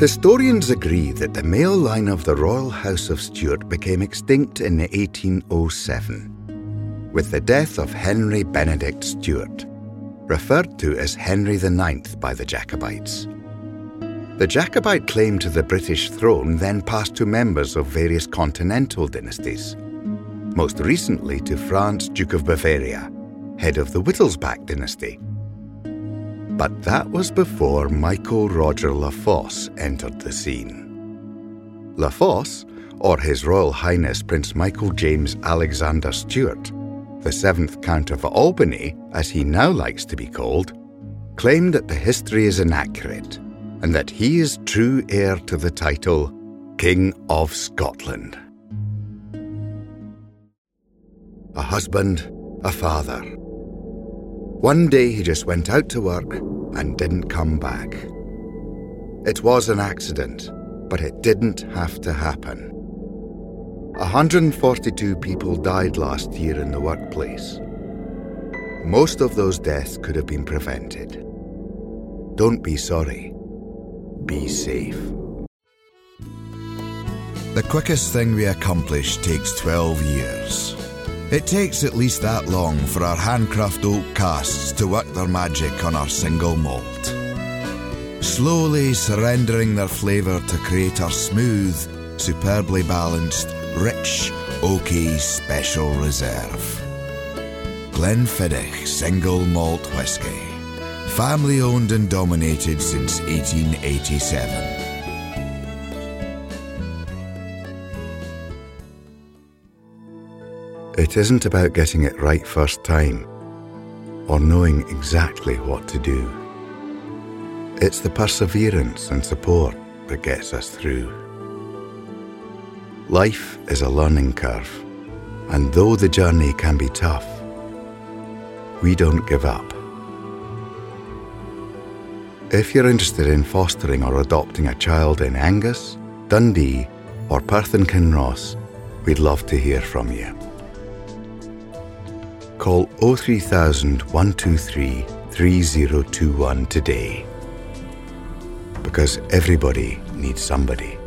Historians agree that the male line of the royal house of Stuart became extinct in 1807, with the death of Henry Benedict Stuart, referred to as Henry IX by the Jacobites. The Jacobite claim to the British throne then passed to members of various continental dynasties, most recently to Franz, Duke of Bavaria, head of the Wittelsbach dynasty. But that was before Michael Roger Lafosse entered the scene. Lafosse, or His Royal Highness Prince Michael James Alexander Stuart, the 7th Count of Albany, as he now likes to be called, claimed that the history is inaccurate and that he is true heir to the title King of Scotland. A husband, a father. One day he just went out to work and didn't come back. It was an accident, but it didn't have to happen. 142 people died last year in the workplace. Most of those deaths could have been prevented. Don't be sorry. Be safe. The quickest thing we accomplish takes 12 years. It takes at least that long for our handcraft oak casks to work their magic on our single malt, slowly surrendering their flavour to create our smooth, superbly balanced, rich, oaky special reserve. Glenfiddich Single Malt Whisky, family owned and dominated since 1887. It isn't about getting it right first time, or knowing exactly what to do. It's the perseverance and support that gets us through. Life is a learning curve, and though the journey can be tough, we don't give up. If you're interested in fostering or adopting a child in Angus, Dundee, or Perth and Kinross, we'd love to hear from you. Call 03000 123 3021 today, because everybody needs somebody.